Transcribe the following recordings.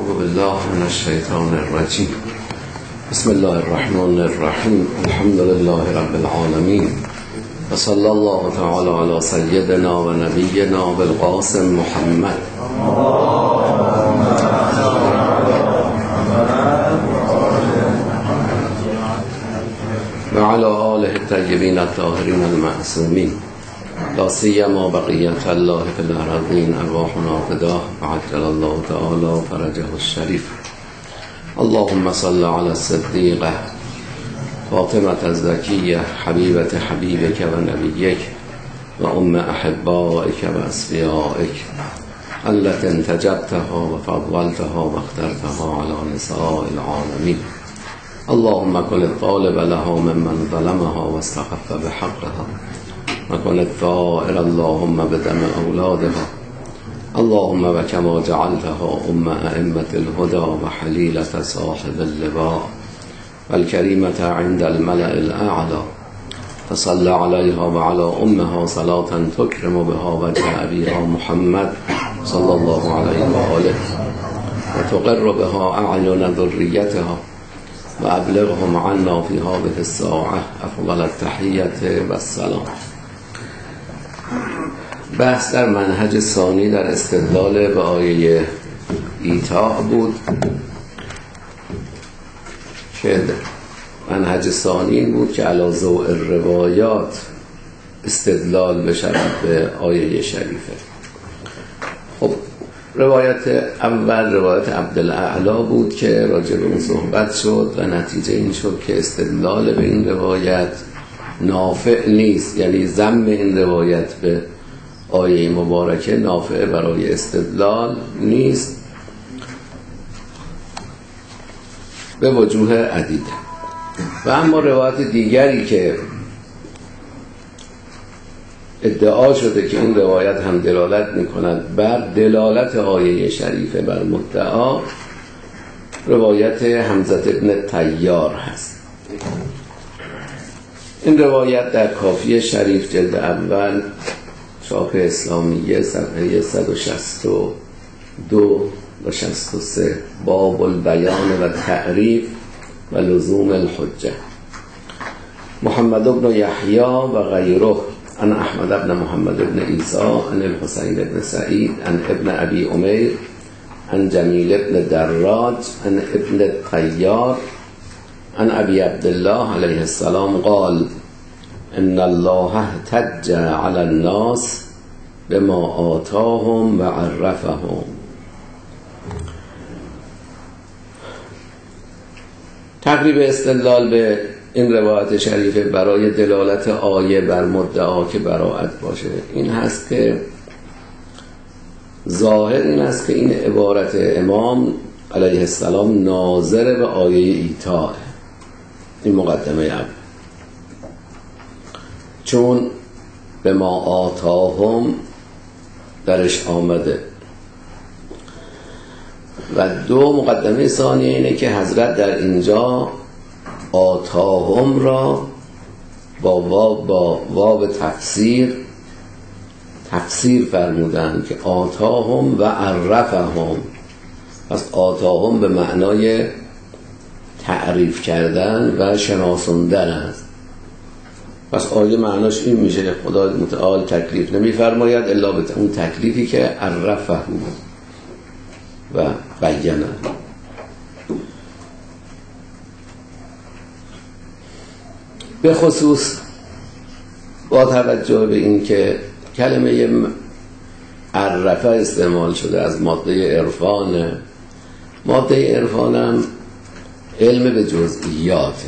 اعوذ بالله من الشیطان الرجیم. بسم الله الرحمن الرحیم. الحمد لله رب العالمین و صلی الله تعالی علی سیدنا و نبینا بالقاسم محمد و علی آله الطیبین الطاهرین المعصومین، لا سیما بقیت الله فی الارضین ارواحنا فداه و عجل الله تعالی فرجه الشریف. اللهم صل علی الصدیقه فاطمة الزکیه حبیبت حبیبک و نبیک و ام احبائک و اصفیائک التي انتجبتها و فضلتها و اخترتها علی نساء العالمین. اللهم كن الطالب لها ممن ظلمها واستخف بحقها وكن الثائر اللهم بدم أولادها. اللهم وكما جعلتها أم أئمة الهدى وحليلة صاحب اللواء والكريمة عند الملأ الأعلى، فصل عليها وعلى أمها صلاة تكرم بها وجه أبيها محمد صلى الله عليه وآله وتقر بها أعين ذريتها وأبلغهم عنا في هذه الساعة أفضل التحية والسلام. بحث در منهج ثانی در استدلال به آیه ایتاء بود که منهج ثانی بود که علی ضوء الروایات استدلال بشود به آیه شریفه. خب روایت اول روایت عبدالاعلی بود که راجع به اون صحبت شد و نتیجه این شد که استدلال به این روایت نافع نیست، یعنی ضم این روایت به آیه مبارکه نافع برای استدلال نیست به وجوه عدیده. و اما روایت دیگری که ادعا شده که این روایت هم دلالت می‌کند بر دلالت آیه شریفه بر مدعا، روایت حمزه ابن طیار هست. این روایت در کافی شریف جلد اول چاپ اسلامیه صفحه 162 و 63 باب البیان و تعریف و لزوم الحجه. محمد بن یحیی و غیره عن احمد بن محمد بن عیسی عن الحسین بن سعید عن ابن ابی امیر عن جمیل بن دراج عن ابن الطیار عن ابی عبدالله علیه السلام قال ان الله احتج علی الناس بما آتاهم و عرفهم. تقریب استدلال به این روایت شریفه برای دلالت آیه بر مدعا که براءت باشه این هست که ظاهر این است که این عبارت امام علیه السلام ناظر به آیه ایتاء. این مقدمه اول، چون به ما آتاهم درش آمده. و دو، مقدمه ثانیه اینه که حضرت در اینجا آتاهم را با واو تفسیر فرمودن که آتاهم و عرفهم. پس آتاهم به معنای تعریف کردن و شناسوندن است. پس آیه معناش این میشه که خدا متعال تکلیف نمیفرماید الا به اون تکلیفی که عرفه و بیانه. به خصوص با توجه به این که کلمه عرفه استعمال شده از ماده عرفان. ماده عرفان هم علم به جزئیات،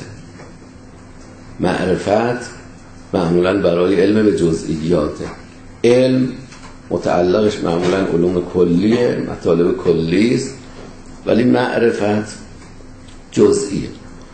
معرفت معمولا برای علم به جزئیات. علم متعلقش معمولا علوم کلیه، مطالب کلی است، ولی معرفت جزئیه.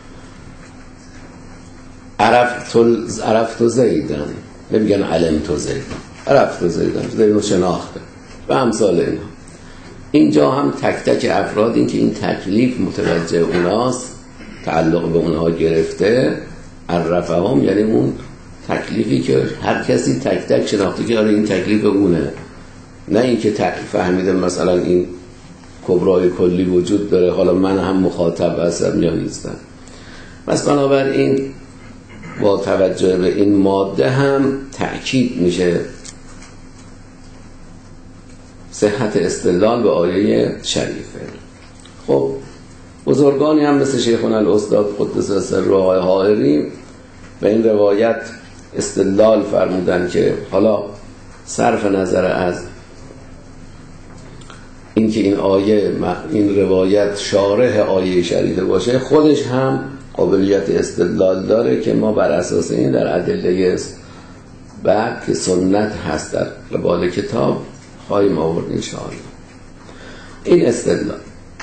عرفت زیدن، نمیگن علمت زیدن، عرفت زیدن، زیدن شناخته و امثال اینا. اینجا هم تک تک افراد این که این تکلیف متوجه اوناست، تعلق به اونها گرفته، عرفهم یعنی اون تکلیفی که هر کسی تک تک شناخته که آره این تکلیف اونه، نه این که فهمیده مثلا این کبرای کلی وجود داره، حالا من هم مخاطب هستم یا نیستم. پس بنابراین با توجه به این ماده هم تأکید میشه صحت استدلال به آیه شریفه. خب بزرگانی هم مثل شیخنا الاستاد قدس سره آقای حائری به این روایت استدلال فرمودن که حالا صرف نظر از اینکه این آیه این روایت شارح آیه شریفه باشه، خودش هم قابلیت استدلال داره که ما بر اساس این در ادله بعد که سنت هست در قبال کتاب خواهیم آورد ان شاء الله. این استدلال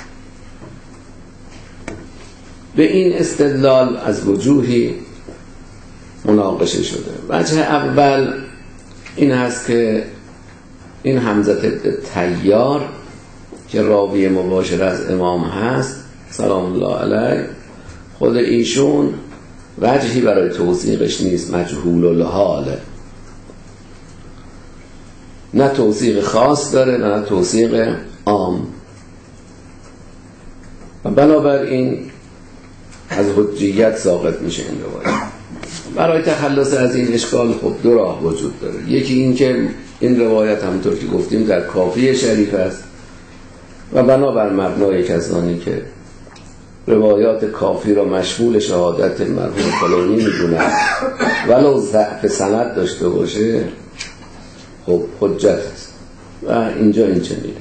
به این استدلال از وجوهی مناقشه شده. وجه اول این هست که این حمزه ابن طیار که راوی مباشر از امام هست سلام الله علیه، خود ایشون وجهی برای توثیقش نیست، مجهول الحاله، نه توثیق خاص داره نه توثیق عام، و بنابراین از حجیت ساقط میشه این روایت. برای تخلص از این اشکال خب دو راه وجود داره. یکی این که این روایت همونطور که گفتیم در کافی شریف است و بنابر مبنای کسانی که روایات کافی را مشمول شهادت مرحوم فلانی میدونن ولو ضعف سند داشته باشه خب حجت است و اینجا این چنینه.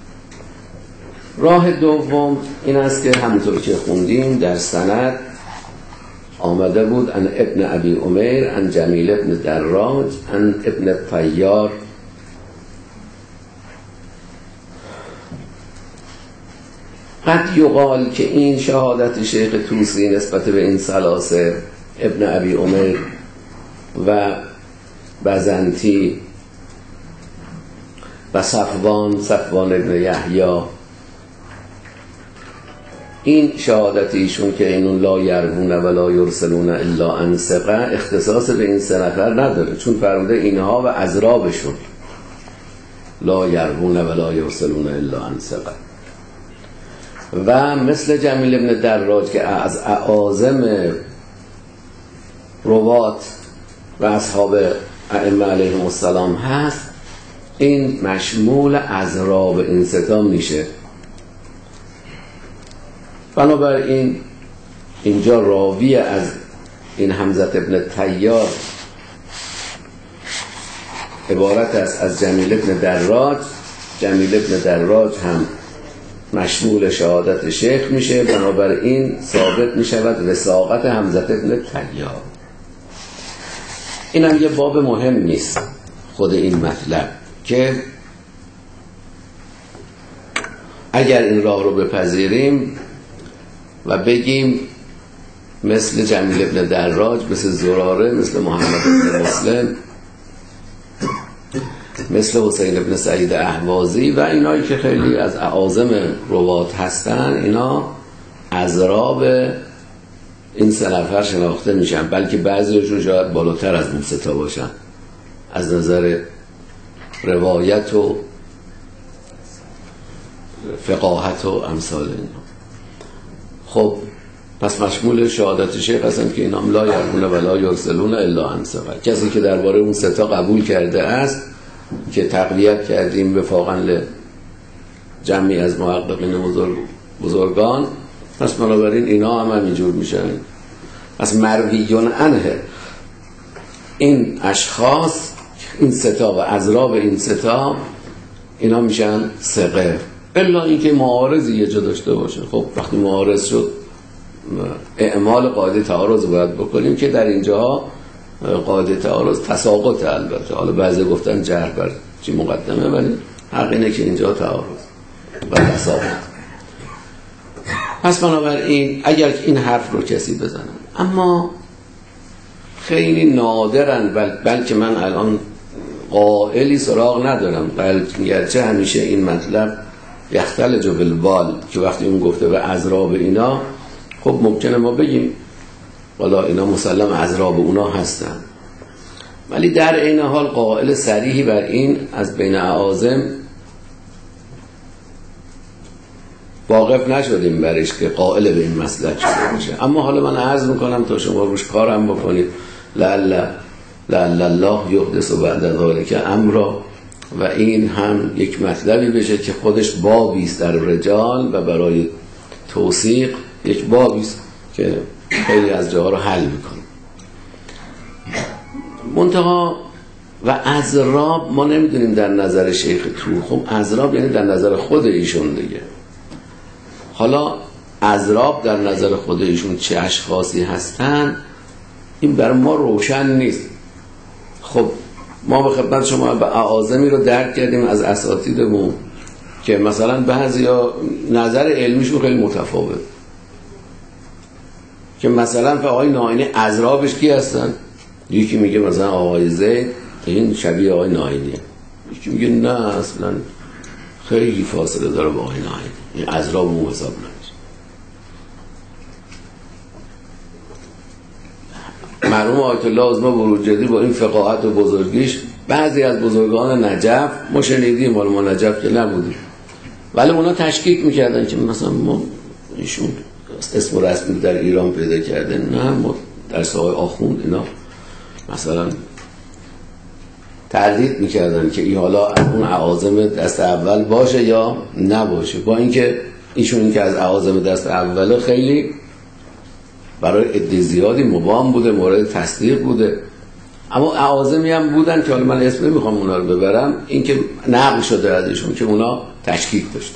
راه دوم این است که همونطور که خوندیم در سند آمده بود ان ابن ابی عمیر ان جمیل ابن دراج ان ابن طیار قد یقال که این شهادت شیخ طوسی نسبت به این ثلاثه ابن ابی عمیر و بزنتی و صفوان ابن یحیی، این شهادت ایشون که اینون لا یروون و لا یرسلون الا عن ثقه اختصاص به این سه نفر نداره، چون فرموده اینها و اضرابشون لا یروون و لا یرسلون الا عن ثقه. و مثل جمیل ابن دراج که از اعاظم روات و اصحاب ائمه علیهم السلام هست، این مشمول اضراب این ستا میشه. بنابراین اینجا راوی از این حمزه ابن طیار عبارت است از جمیل ابن دراج. جمیل ابن دراج هم مشمول شهادت شیخ میشه، بنابراین ثابت میشود وثاقت حمزه ابن طیار. این هم یه باب مهم نیست خود این مطلب که اگر این راه رو بپذیریم و بگیم مثل جمیل ابن دراج، مثل زراره، مثل محمد ابن مسلم، مثل حسین ابن سعید اهوازی و اینایی که خیلی از اعاظم روات هستن، اینا اضراب این سه نفر شناخته میشن، بلکه بعضیشون شاید بالاتر از اون سه تا باشن از نظر روایت و فقاهت و امثال اینا. خب پس مشمول شهادت شیخ هستن که اینام لا یرمون و لا یرسلون الا عن ثقه. کسی که درباره اون سه تا قبول کرده است که تقویت کردیم وفاقا جمعی از محققین بزرگان، پس بنابراین اینا هم همینجور میشن. پس مرویون عنه این اشخاص، این سه تا و اضراب این سه تا، اینا میشن ثقه، الا اینکه معارضی یه جا داشته باشه. خب وقتی معارض شد اعمال قاعده تعارض باید بکنیم که در اینجا قاعده تعارض تساقط، البته حالا بعضی گفتن جهر بر چی مقدمه، ولی حق اینه که اینجا تعارض و تساقط. پس بنابراین اگر این حرف رو کسی بزنن، اما خیلی نادرن، بلکه من الان قائلی سراغ ندارم، بلکه گرچه همیشه این مطلب یختلج بالبال که وقتی اون گفته به اضراب اینا، خب ممکنه ما بگیم والا اینا مسلم اضراب اونا هستن، ولی در این حال قائل صریحی بر این از بین اعاظم واقف نشدیم برش که قائل به این مسلک شده باشه. اما حالا من عرض میکنم تا شما روش کارم بکنید. لعل الله یحدث بعد ذلک امرا، و این هم یک مطلبی بشه که خودش بابی است در رجال و برای توثیق یک بابی است که خیلی از جاها رو حل میکنه. منتها و اضراب ما نمیدونیم در نظر شیخ تو، خب اضراب یعنی در نظر خود ایشون دیگه. حالا اضراب در نظر خود ایشون چه اشخاصی هستن این برای ما روشن نیست. خب ما به خدمت شما به اعاظمی رو درک کردیم از اساتیدمون که مثلا بعضیا نظر علمیشون خیلی متفاوت، که مثلا آقای ناینی اضرابش کی هستن؟ یکی میگه مثلا آقای زید این شبیه آقای ناینیه، یکی میگه نه اصلا خیلی فاصله داره با آقای ناینی، این اضراب اون حساب نمیشه. مرحوم آیت الله عظما بروجردی با این فقاهت و بزرگیش بعضی از بزرگان نجف ما شنیدیم، حالا ما نجف که نبودیم، ولی اونا تشکیک میکردن که مثلا ما ایشون اسم و رسمی در ایران پیدا کرده، نه ما در ساهای آخوند اینا مثلا تردید میکردن که این حالا از اون اعاظم دست اول باشه یا نباشه، با اینکه ایشون این که از اعاظم دست اول خیلی برای عده زیادی مبام بوده، مورد تصدیق بوده. اما اعاظمی هم بودن که حالا من اسم نمیخوام اونا رو ببرم، این که نقل شده ازشون که اونا تشکیک داشتن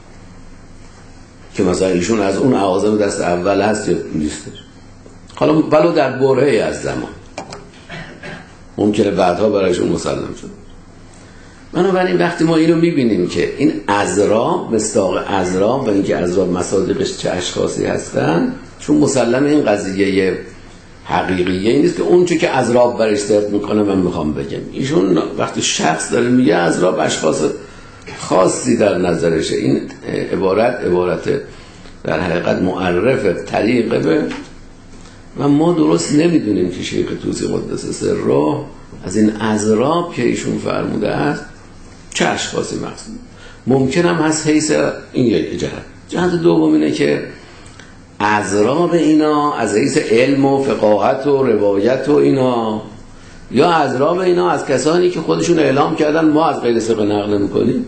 که مثلا ایشون از اون اعاظم دست اول هست یا نیستش. حالا ولو در برهه‌ای از زمان ممکنه بعدها برایشون مسلم شد. بنابراین وقتی ما اینو میبینیم که این اضراب مصداق اضراب و اینکه اضراب مصادیقش چه اشخاصی هستن، چون مسلم این قضیه حقیقیه این نیست که اون چه که اضراب برش ضد میکنه من میخوام بگم. ایشون وقتی شخص داره میگه اضراب اشخاص خاصی در نظرشه، این عبارت در حقیقت معرف طریقه به و ما درست نمیدونیم که شیخ طوسی قدس سره از این اضراب که ایشون فرموده است چه اشخاصی مقصود. ممکن هم هست حیث این یک جهت دوم اینه که اضراب اینا از حیث علم و فقاهت و روایت و اینا، یا اضراب اینا از کسانی که خودشون اعلام کردن ما از غیر ثقه نقل میکنیم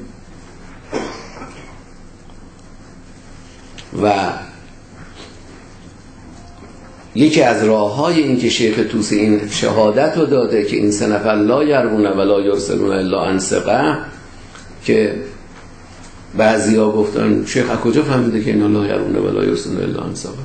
و یکی از راه‌های این که شیخ طوسی این شهادت رو داده که این سه نفر لا یرون ولا یرسلون الا عن ثقه، که بعضیا گفتن شیخ از کجا فهمیده که اینا لا یرون ولا یرسلون الا عن ثقه؟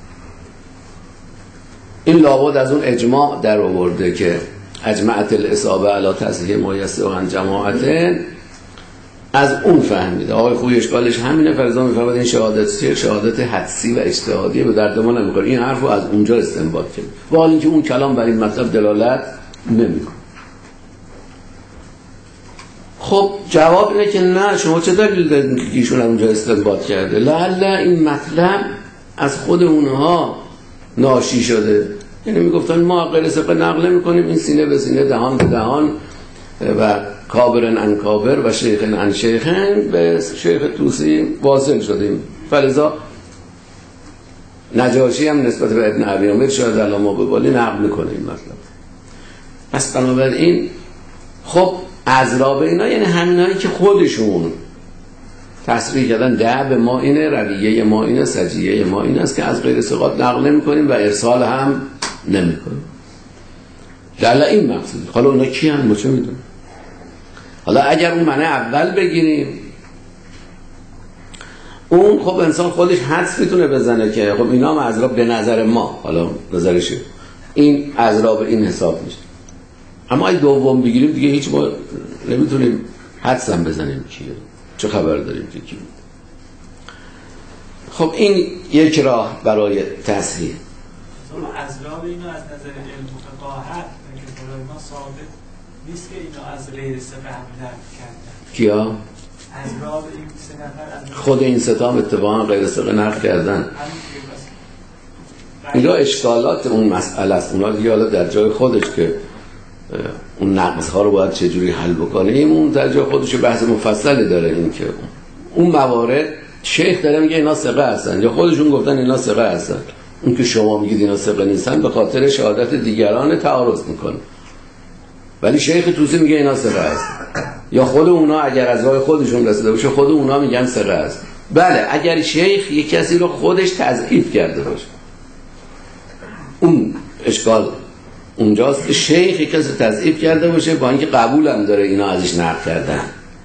این لابد از اون اجماع در آورده که اجمعت الاصابه علی تصحیح ما یسع عن جماعت، از اون فهمیده. آقای خوی اشکالش همینه، فرضا میفهمد این شهادت حدسی و اجتهادیه به درد ما نمیخوره، این حرفو از اونجا استنباط کرد، با حال اینکه اون کلام بر این مطلب دلالت نمیکنه. خب جواب اینه که نه، شما چه دلیل دارید که ایشون از اونجا استنباط کرده؟ لعل این مطلب از خود اونها ناشی شده، یعنی میگفتن ما غیر ثقه نقل نمیکنیم، این سینه به سینه دهان به دهان و کابرن ان کابر و شیخن ان شیخن به شیخ طوسی واصل شدیم، فلذا نجاشی هم نسبت به ابن ابی عمر شاید علامه ببالی نقل میکنه این مطلب. پس بنابراین خب اضراب اینا یعنی همینایی که خودشون تصریح کردن دعب ما اینه، رویه ما اینه، سجیه ما این است که از غیر ثقات نقل نمیکنیم و ارسال هم نمیکنیم. در این مقصود. حالا اونا کی هم ما چه میدونیم؟ حالا اگر اون معنی اول بگیریم، اون خب انسان خودش حدس میتونه بزنه که خب اینا هم اضراب به نظر ما، حالا نظرشه این اضراب این حساب میشه. اما اگه دوم بگیریم دیگه هیچ ما نمیتونیم حدس هم بزنیم کیه، چه خبر داریم که کی. خب این یک راه برای تصحیح. اضراب اینو از نظر علم و فقاهت که برای ما ثابت نیست که اینا از غیر ثقه نقل کردن. کیا؟ اضراب این سه نفر خود این سه تا اتفاقا غیر ثقه نقل کردن. اینا اشکالات اون مسئله است، اونا دیگه حالا در جای خودش که اون نقص ها رو باید چجوری حل بکنه، این اون در جای خودش بحث مفصلی داره. این که اون موارد شیخ داره میگه اینا ثقه هستن یا خودشون گفتن اینا ثقه هستن، اون که شما میگید اینا ثقه نیستن به خاطر شهادت دیگران تعارض میکنه، ولی شیخ توسی میگه اینا ثقه هستن، یا خود اونا اگر از راه خودشون رسیده باشه خود اونا میگن ثقه هستن. بله اگر شیخ یک کسی رو خودش تضعیف کرده باشه، اون اشکال اونجاست که شیخ یک کسی تضعیف کرده باشه با اینکه قبول هم داره اینا ازش نقل کردن،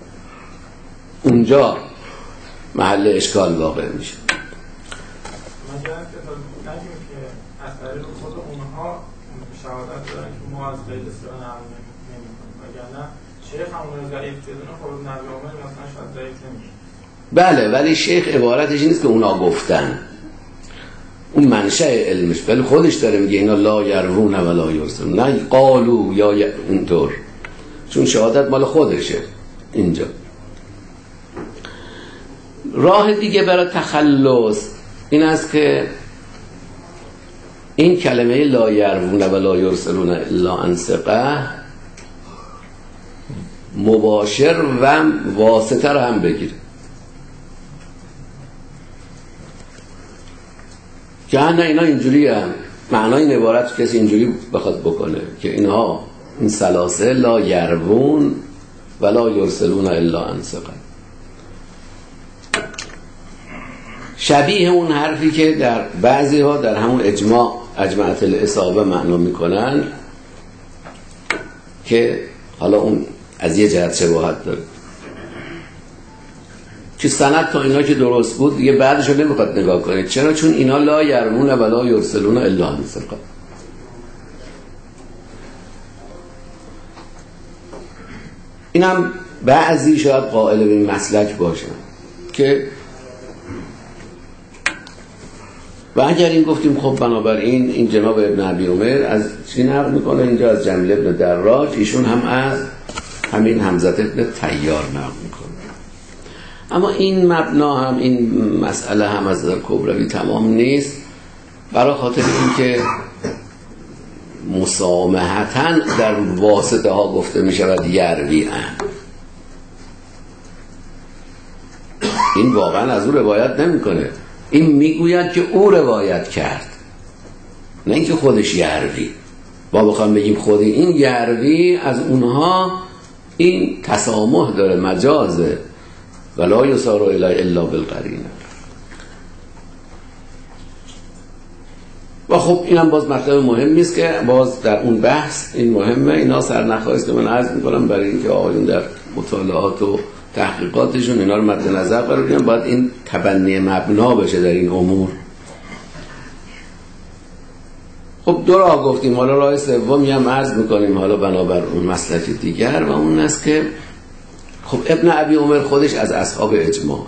اونجا محل اشکال واقع میشه. مثلا نگیم که از طریق خود اونها شهادت دارن که ما از غیر سیان نقل نمی‌کنیم، وگرنه شیخ همون رو ضعیف بدونه خود نبی عمر مثلا شاید ضعیف نمیشه. بله ولی شیخ عبارتش نیست که اونا گفتن، اون منشأ علمش، ولی خودش داره میگه اینا لا یروون و لا یرسلون، نه قالو یا اونطور، چون شهادت مال خودشه. اینجا راه دیگه برای تخلص این است که این کلمه لا یروون و لا یرسلون الا عن ثقه مباشر و واسطه رو هم بگیره، که نه اینا اینجوری هم معنای این عبارت کسی اینجوری بخواد بکنه که اینها این سلاسل لا یروون و لا یرسلون الا عن ثقه، شبیه اون حرفی که در بعضی ها در همون اجماعت الاصابه معنا میکنن که حالا اون از یه جهت شباهت داره که سند تا اینا که درست بود دیگه بعدش رو نمیخواد نگاه کنید. چرا؟ چون اینا لا یرمون و لا یرسلون الا عن ثقه. اینم بعضی شاید قائل به این مسلک باشن که و اگر این گفتیم خب بنابراین این جناب ابن ابی عمر از چی نقل میکنه اینجا؟ از جمیل ابن دراج، ایشون هم از همین حمزه ابن طیار نقل میکنه. اما این مبنا هم این مسئله هم از نظر کبروی تمام نیست، برای خاطر اینکه مسامحتاً در واسطه ها گفته می شود یروی ان، این واقعا از او روایت نمی کنه، این میگوید که او روایت کرد، نه اینکه خودش یروی. ما بخوام بگیم خودی این یروی از اونها، این تسامح داره، مجازه، ولا یسار الی الا بالقرینه. و خب اینم باز مطلب مهمی است که باز در اون بحث این مهمه، اینا سرنخ‌هایی است که من عرض می‌کنم برای اینکه آقایون در مطالعات و تحقیقاتشون اینا رو مد نظر قرار بدن، باید این تبنی مبنا بشه در این امور. خب دو راه گفتیم، حالا راه سومی هم عرض می‌کنیم حالا بنابر اون مسلک دیگر، و اون است که خب ابن ابی عمر خودش از اصحاب اجماع،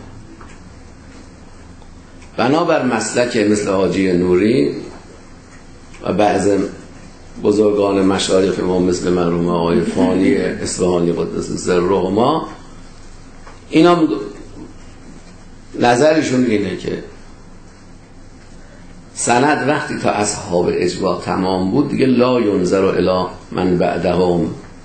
بنابر مسلک مثل حاجی نوری و بعض بزرگان مشایخ ما مثل مرحوم آقای فانی اصفهانی قدس سرهما، اینا نظرشون اینه که سند وقتی تا اصحاب اجماع تمام بود دیگه لا ینظر الی من بعدهم.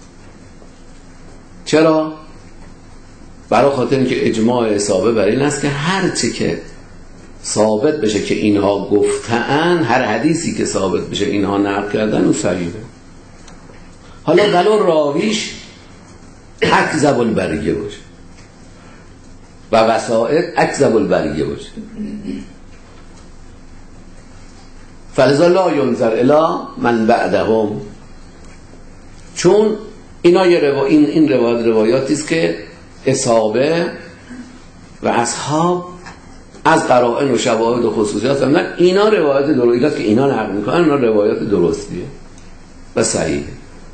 چرا؟ برای خاطر اینکه اجماع اصابه بر این است که هر چی که ثابت بشه که اینها گفتن، هر حدیثی که ثابت بشه اینها نقل کردن، اون صحیحه. حالا ولو راویش اکذب البریه باشه و وسائد اکذب البریه باشه، فلذا لا ینظر الی من بعدهم. چون اینا این روایاتی است که اصابه و اصحاب از قرائن و شواهد و خصوصیات هم نه، اینا روایت درستی که اینا نقل میکنن، اینا روایت درستیه و صحیحه.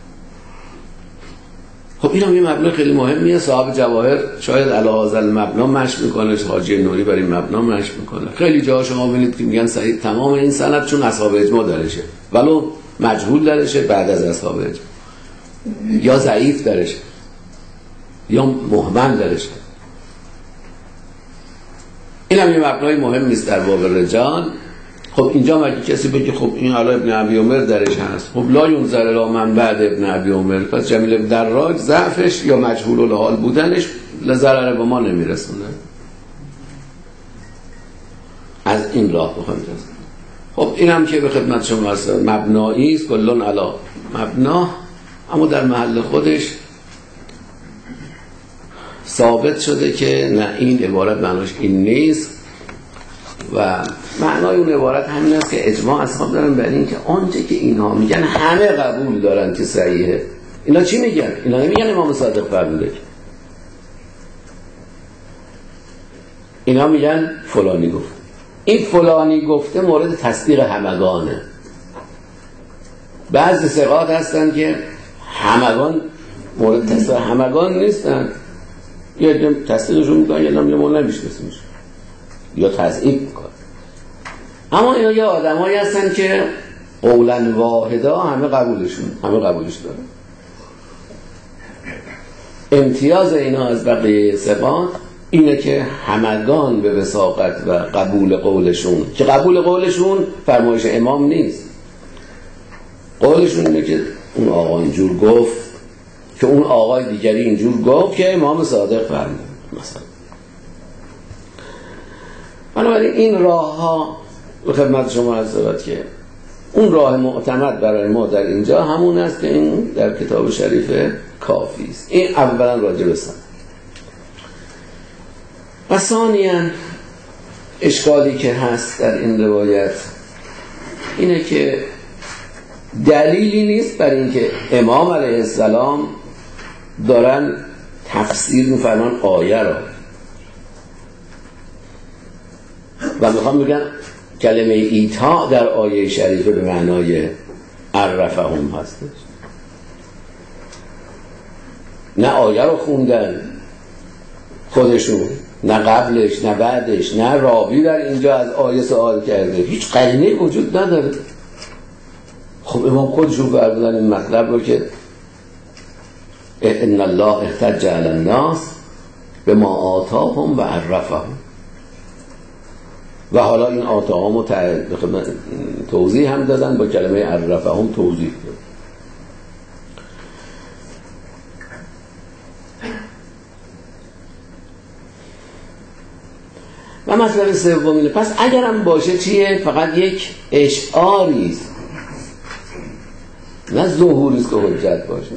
خب این هم یه مبنا خیلی مهمیه. صاحب جواهر شاید علی هذا المبنا مشی میکنه، حاجی نوری برای این مبنا مشی میکنه. خیلی جاها شما ببینید که میگن صحیح تمام این سند چون اصحاب اجماع درشه، ولو مجهول درشه بعد از اصحاب اجماع، یا ضعیف درشه یا مهمل درشه. این هم یه مبنای مهم نیست در باب رجال. خب اینجا مگه کسی بگه خب این حالا ابن ابی عمر درش هست، خب لا ینظر الی من بعد ابن ابی عمر، پس جمیل ابن دراج ضعفش یا مجهول الحال بودنش لضرر به ما نمیرسونه. از این راه بخوایم جز. خب این هم که به خدمت شما هست مبنایی است، کلون علا مبنا، اما در محل خودش ثابت شده که نه، این عبارت معناش این نیست و معنای اون عبارت همین است که اجماع اصحاب دارن بر این که آنچه که اینها میگن همه قبول دارن که صحیحه. اینا چی میگن؟ اینا نمیگن امام صادق فرموده، اینا میگن فلانی گفت. این فلانی گفته مورد تصدیق همگانه. بعضی ثقات هستن که همگان مورد تصدیق همگان نیستن، یا تصدیقشون میکنن یا نمیشناسیمش یا تضعیف میکنن. اما اینا یه آدمایی هستن که قولا واحدا همه قبولش دارن. امتیاز اینا از بقیه ثقات اینه که همگان به وثاقت و قبول قولشون، که قبول قولشون فرمایش امام نیست، قولشون اینه که اون آقا اینجور گفت، که اون آقای دیگری اینجور گفت که امام صادق فرمود مثلا. بنابراین این راه ها به خدمت شما عرض شود که اون راه معتمد برای ما در اینجا همون است که این در کتاب شریف کافی است. این اولا راجع به سند. و ثانیاً اشکالی که هست در این روایت اینه که دلیلی نیست بر اینکه امام علیه السلام دارن تفسیر می‌فرمان آیه را و میخوام بگن کلمه ایتا در آیه شریفه به معنای عرفهم هستش. نه آیه رو خوندن خودشون، نه قبلش نه بعدش، نه راوی در اینجا از آیه سوال کرده، هیچ قرینه‌ای وجود نداره. خب امام خودشون فرمودن این مطلب رو که ان الله احتج علی الناس بما آتاهم و عرفهم، و حالا این آتاهم رو توضیح هم دادن، با کلمه عرفهم توضیح دادن. و مسئله سوم، پس اگرم باشه چیه؟ فقط یک اشعاری است، نه ظهوری است که حجت باشه.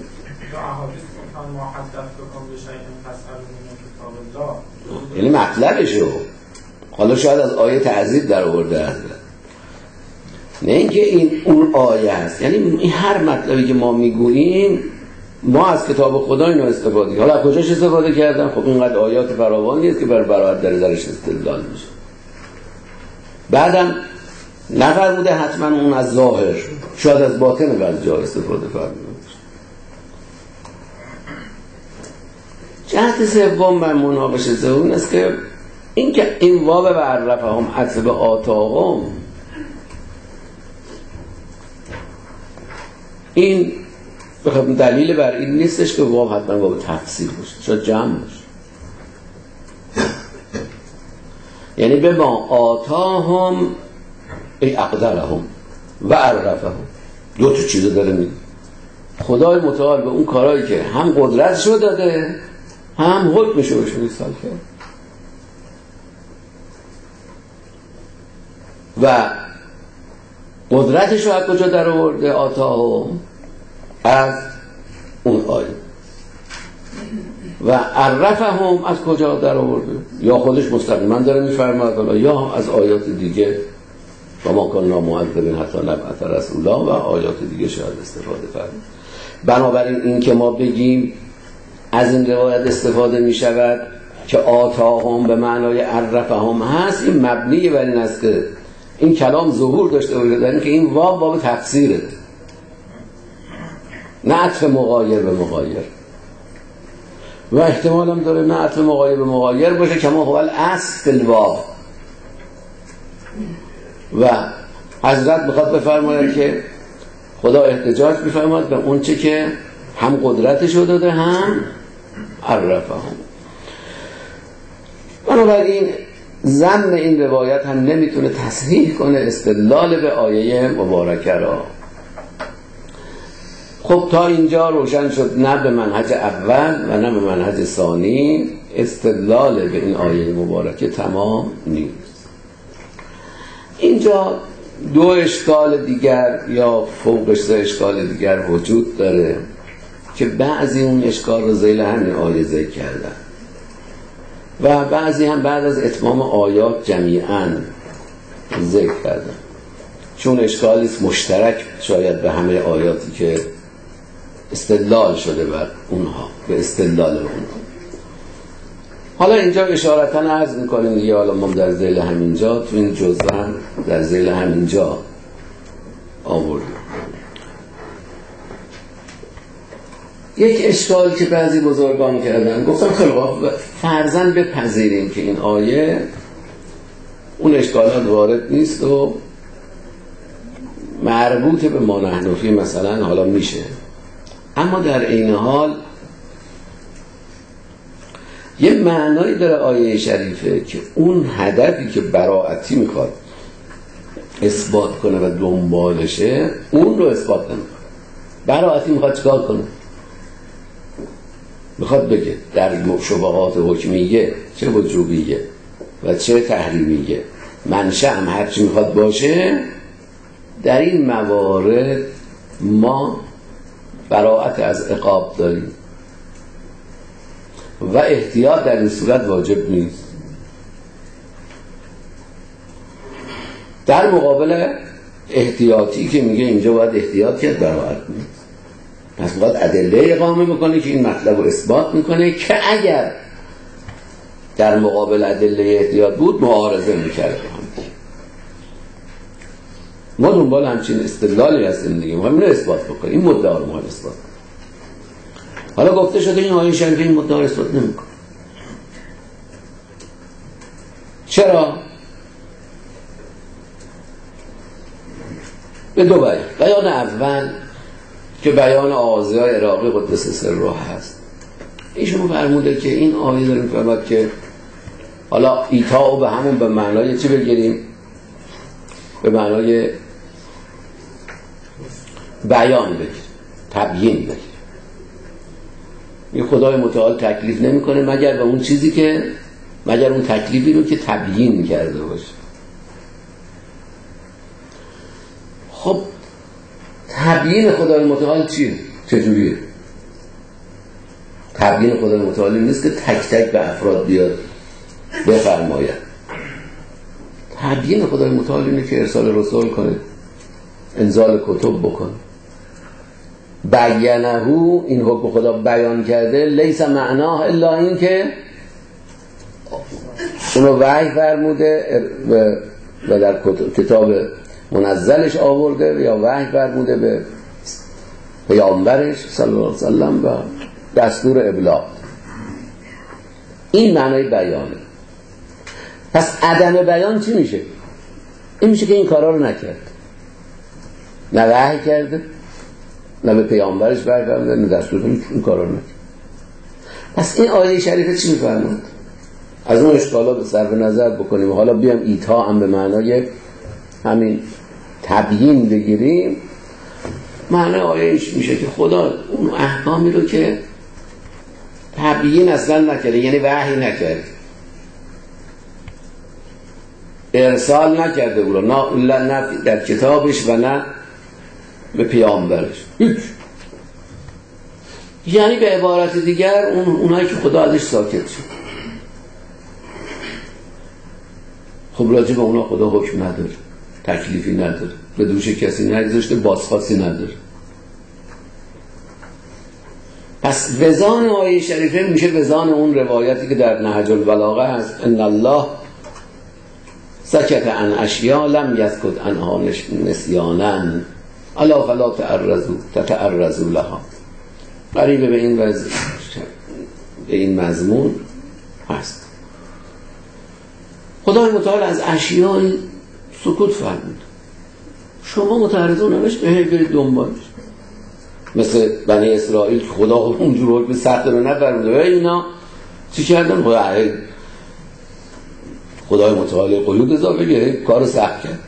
یعنی مطلبشو حالا شاید از آیه تعذیب در آورده است، نه اینکه این اون آیه است. یعنی این هر مطلبی که ما میگوییم ما از کتاب خدا اینو استفاده کردیم. حالا کجاش استفاده کردن؟ خب اینقدر آیات فراوانی است که برای براحت درش استدلال میشه. بعدم نفرموده حتما اون از ظاهر، شاید از باطن بعضی جا استفاده فرموده. جهت سوم من مناقشه سوم است که این واو و عرفهم عطف به آتاهم، این بخوام دلیل بر این نیستش که واو حتما واو تفسیر باشه، شاید جمع باشه. یعنی به ما آتاهم ای اقدرهم و عرفهم، دو تا چیزو داره میگه. خدای متعال به اون کارهایی که هم قدرتشو داده هم حکمشو بهشون ایصال کرد. و قدرتشو از کجا در آورده؟ آتاهم، از اون آیه. و عرفهم از کجا در آورده؟ یا خودش مستقیما داره میفرماید یا از آیات دیگه و ما کنا معذبین حتی نبعث رسولا و آیات دیگه شاید استفاده فرمود. بنابراین این که ما بگیم از این روایت استفاده می شود که آتاهم به معنای عرفهم هست، این مبنی بر این است که این کلام ظهور داشته باشه در این که این واو تفسیره، نه عطف مغایر به مغایر. و احتمال هم داره نه عطف مغایر به مغایر باشه کما هو الاصل فی الواو. و حضرت میخواد بفرماید که خدا احتجاج میفرماید به اون چه که هم قدرتشو داده هم عرفهم. بنابراین ضمن این روایت هم نمیتونه تصحیح کنه استدلال به آیه مبارکه را. خب تا اینجا روشن شد نه به منهج اول و نه به منهج ثانی استدلال به این آیه مبارکه تمام نیست. اینجا دو اشکال دیگر یا فوقش سه اشکال دیگر وجود داره که بعضی اون اشکال رو ذیل همین آیه ذکر کردن و بعضی هم بعد از اتمام آیات جمیعاً ذکر کردن، چون اشکالی مشترک شاید به همه آیاتی که استدلال شده بر اونها، به استدلال اونها. حالا اینجا اشارتاً عرض میکنیم دیگه، حالا ما در ذیل همینجا تو این جزوه هم در ذیل همینجا آوردیم. یک اشکال که بعضی بزرگان کردن، گفتم خیلی فرضاً بپذیریم که این آیه اون اشکالات وارد نیست و مربوط به ما نحن فیه مثلا حالا میشه، اما در این حال یه معنایی داره آیه شریفه که اون هدفی که براءتی میخواد اثبات کنه و دنبالشه اون رو اثبات نمیکنه. براءتی میخواد چیکار کنه؟ میخواد بگه در شبهات حکمیه چه وجوبیه و چه تحریمیه منشأ هم هرچی میخواد باشه، در این موارد ما براءت از عقاب داریم و احتیاط در این صورت واجب نیست. در مقابل احتیاطی که میگه اینجا باید احتیاط کرد، براءت نیست. پس باید ادله اقامه میکنه که این مطلب رو اثبات میکنه که اگر در مقابل ادله احتیاط بود معارضه میکرد. ما دنبال همچین استدلالی هستیم دیگه، ما اینو اثبات بکنیم، این مدعا رو ما اثبات کنیم. حالا گفته شده این آیه شریف این مدعا رو اثبات نمیکنه. چرا؟ به دو بیان. بیان اول که بیان آغازی‌های عراقی قدس سره هست، ایشون فرموده که این آیه داره میفرماد که حالا ایتاء به همون به معنای چی بگیریم؟ به معنای بیان بگیریم، تبیین بگیریم. این خدای متعال تکلیف نمیکنه مگر به اون چیزی که مگر اون تکلیفی رو که تبیین کرده باشه. خب تبیین خدای متعال چیه؟ چجوریه؟ تبیین خدای متعال نیست که تک تک به افراد بیاد بفرماید. تبیین خدای متعال اینه که ارسال رسول کنه، انزال کتب بکنه. بیانه این حکم خدا بیان کرده، لیس معناه الا این که اونو وحی فرموده و در کتاب منزلش آورده یا وحی فرموده به پیامبرش صلی الله علیه وسلم و دستور ابلاغ. این معنای بیانه. پس عدم بیان چی میشه؟ این میشه که این کارا رو نکرد، نه وحی کرده، نه به پیامبرش وحی فرموده، نه دستور این کارا رو نکرد. پس این آیه شریفه چی میفرماد؟ از اون اشکالات صرف نظر بکنیم و حالا بیام ایتا هم به معنای همین تبیین بگیریم. معنی آیهش میشه که خدا اون احکامی رو که تبیین اصلا نکرده، یعنی وحی نکرده، ارسال نکرده او رو، نه در کتابش و نه به پیامبرش، یعنی به عبارت دیگر اونایی که خدا ازش ساکت شد. خب راجع به اونا خدا حکم نداره، تکلیفی نداره، به دوش کسی نگذاشته، بازخواستی نداره. پس وزان آیه شریفه میشه وزان اون روایتی که در نهج البلاغه هست، ان الله سکت عن اشیاء لم یسکت عنها نسیانا الا فلا تتعرضوا لها. قریب به این مضمون هست. خدای متعال از اشیاء سکوت فرمود، شما متعرضون نمیش برید دنبالش. مثل بنی اسرائیل که خدا اونجور حکم سخت رو نفرموده، اینا چی کردن؟ خدای متعال قیود اضافه کرد، کارو سخت کرد.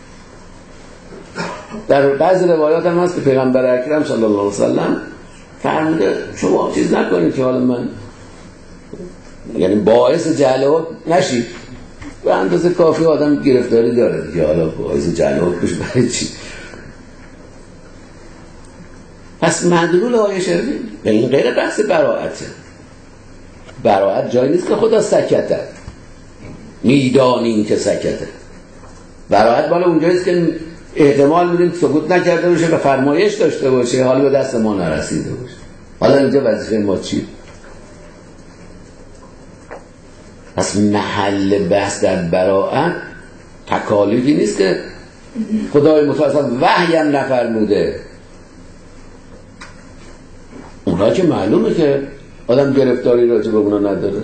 در بعضی روایات هم هست که پیغمبر اکرم صلی الله علیه وسلم فرموده شما چیز نکنید که حالا من یعنی باعث جهل نشید، به اندازه کافی آدم گرفتاری داره دیگه، حالا باعث جلال بشه برای چی. پس مدلول آیه شریف به این غیر بحث براءته. براءت جایی نیست که خدا سکته، میدانیم که سکته. براءت بالا اونجاییست که احتمال میدیم سکوت نکرده باشه و فرمایش داشته باشه، حالا به دست ما نرسیده باشه. حالا اینجا وظیفه ما چی؟ پس محل بحث در براءت تکالیفی نیست که خدای متعال وحی هم نفرموده. اونها که معلومه که آدم گرفتاری راجع به اونا نداره.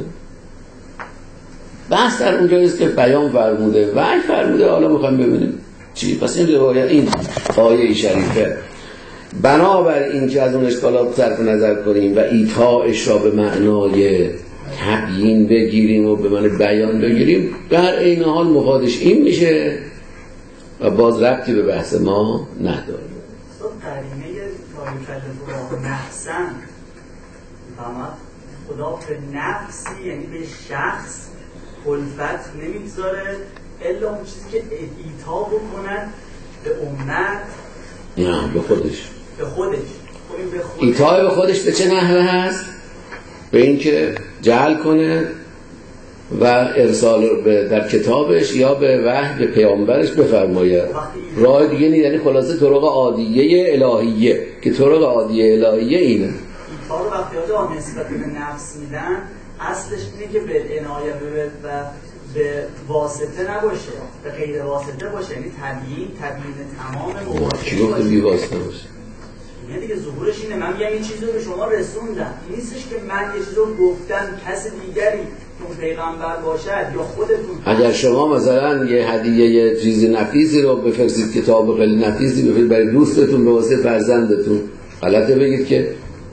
بحث در اونجاییست که بیان فرموده، وحی فرموده، حالا میخوایم ببینیم چی. پس این روایت، این آیه شریفه بنابر این که از اون اشکالات صرف نظر کنیم و ایتاءش را به معنای تبیین بگیریم و به معنای بیان بگیریم، در این حال مفادش این میشه و باز ربطی به بحث ما نداره. قرینه تاریخ الله نفسن فهمت خدا به نفسی یعنی به شخص خلفت نمیگذاره الا اون چیزی که ایتا بکنن به امت، نه به خودش، به خودش. ایتا به خودش به چه نحوه هست؟ به این که جعل کنه و ارسال در کتابش یا به وحی به پیامبرش بفرماید. راه دیگه نیست، یعنی خلاصه طرق عادیه الهیه که طرق عادیه الهیه اینه. ایتا رو وقتی آدم نسبت به نفس میدن اصلش اینه که به عنایه و به واسطه نباشه، به غیر واسطه باشه، یعنی تبیین تمام موارد. چی گفته بی واسطه باشه؟ یعنی دیگه ظهورش اینه من میگم این چیزی رو به شما رسوندم، این نیستش که من یه چیزی رو گفتم کس دیگری که اون پیغمبر باشد یا خودتون. اگر شما مثلا یه هدیه یه چیز نفیسی رو بفرستید، کتاب خیلی نفیسی بفرستید برای دوستتون به واسطه فرزندتون، غلطه بگید که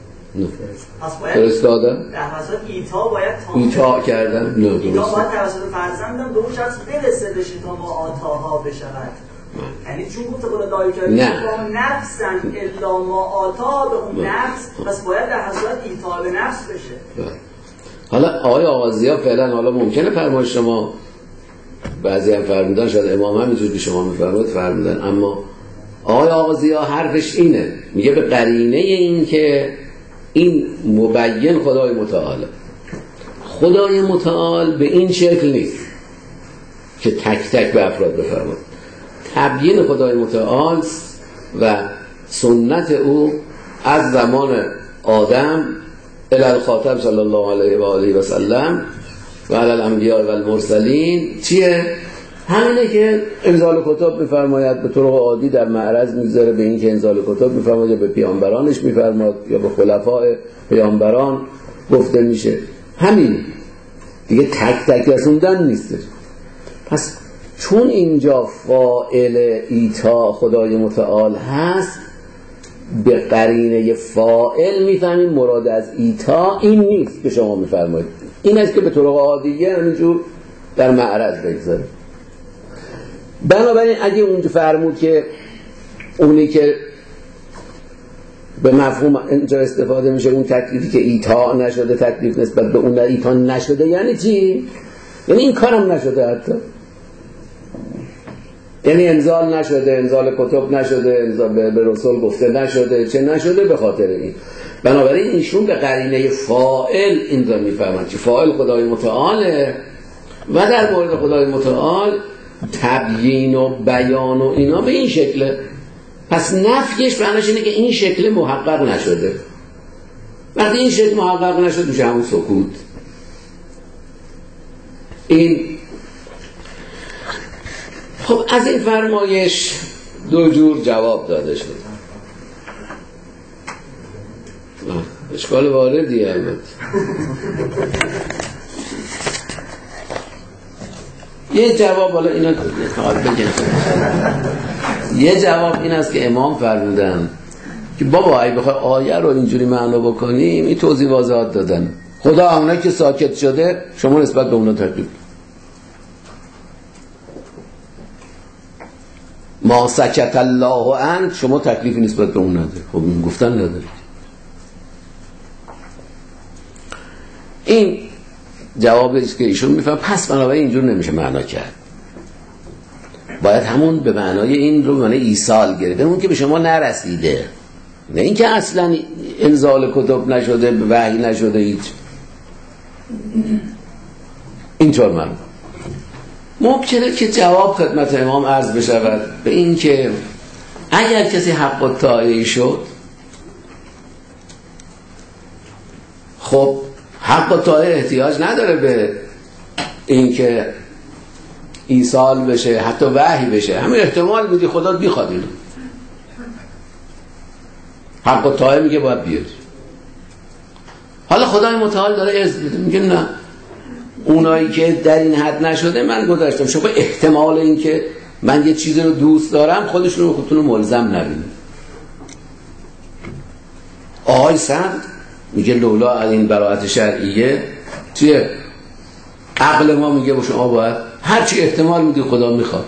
فرستادن؟ در حساب ایتا باید ایتا کردن؟ نه درسته. ایتا باید توسط فرزندم به اون شخص برسه بشه تا ما آتاها بشود. یعنی چون گفت خدا دایی کرده با نفسن الا ما آتا به اون نفس، پس باید در حساب ایتا به نفس بشه. حالا آقای آغازی‌ها فعلا حالا ممکنه فرمایش شما بعضی هم فرمودن، شاید امام همینجور که شما میفرمایید فرمودن، اما آقای آغازی‌ها حرفش اینه، میگه به قرینه این که این مبین خدای متعال، خدای متعال به این شکل نیست که تک تک به افراد بفرماید. تبیین خدای متعال و سنت او از زمان آدم الی الخاتم صلی الله علیه و آله و سلم و علی الانبیاء و المرسلین چیه؟ همینه که انزال کتاب میفرماید به طرق عادی در معرض میذاره به این که انزال کتاب میفرماید به پیامبرانش میفرماید یا به خلفای پیامبران گفته میشه، همین دیگه تک تک رسوندن نیستش. پس چون اینجا فاعل ایتا خدای متعال هست، به قرینه فاعل میفهمیم مراد از ایتا این نیست که شما میفرمایید، این است که به طرق عادیه همینجور در معرض بگذاره. بنابراین اگه اونجا فرمود که اونی که به مفهوم اینجا استفاده میشه اون تکلیفی که ایتا نشده، تکلیف نسبت به اون ایتا نشده، یعنی چی؟ یعنی این کارم نشده، حتی یعنی انزال نشده، انزال کتب نشده، انزال به رسول گفته نشده، چه نشده به خاطر این. بنابراین ایشون به قرینه فاعل این را میفهمند که فاعل خدای متعاله و در مورد خدای متعال تبیین و بیان و اینا به این شکله. پس نفیش معنیش اینه که این شکل محقق نشده. وقتی این شکل محقق نشد میشه همون سکوت. این خب از این فرمایش دو جور جواب داده شد. اشکال واردیه البته. یه جواب، حالا اینا فقط بگم، یه جواب این است که امام فرمودن که بابا اگه بخوای آیه رو اینجوری معنا بکنیم، این توضیح واضحات دادن. خدا اونایی که ساکت شده شما نسبت به اونا تکلیف، ما سکت الله عنه شما تکلیفی نسبت به اون نداره. خب گفتن نداره. این جوابی که ایشون میفهم پس بنابراین اینجور نمیشه معنا کرد، باید همون به معنای این رو معنی ایصال گرفت، اون که به شما نرسیده، نه اینکه اصلا انزال کتب نشده، وحی نشده، هیچ اینطور من ممکنه که جواب خدمت امام عرض بشود به این که اگر کسی حق الطاعه شد، خب حق الطاعه احتیاج نداره به این که ایصال بشه، حتی وحی بشه، همین احتمال میدی خدا بیخواد اینو، حق الطاعه میگه باید بیاد. حالا خدای متعال داره اذن میده، میگه نه اونایی که در این حد نشده من گذاشتم، شما احتمال این که من یه چیزی رو دوست دارم خودشون رو خودتون رو ملزم نبینید. آقای سند میگه لولا این براءت شرعیه توی عقل ما میگه با شما باید هرچی احتمال میدی خدا میخواد.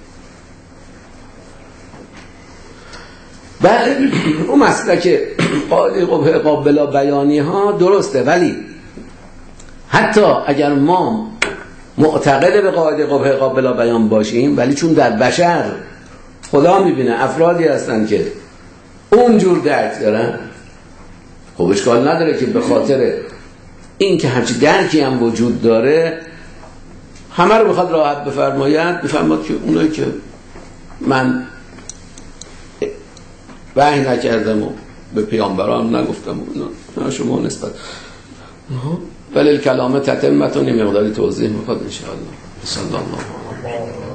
بله اون مسئله که قاعده قابل بیانی ها درسته، ولی حتی اگر ما معتقد به قاعده قابل بیان باشیم، ولی چون در بشر خدا میبینه افرادی هستن که اونجور درک دارن، خب اشکال نداره که به خاطر این که همچی درکی هم وجود داره همه رو بخواد راحت بفرماید که اونایی که من وحی نکردم و به پیامبران نگفتم و شما نسبت ولی کلام تتمتون یه مقداری توضیح میخواد انشاءالله. صلی الله علیه و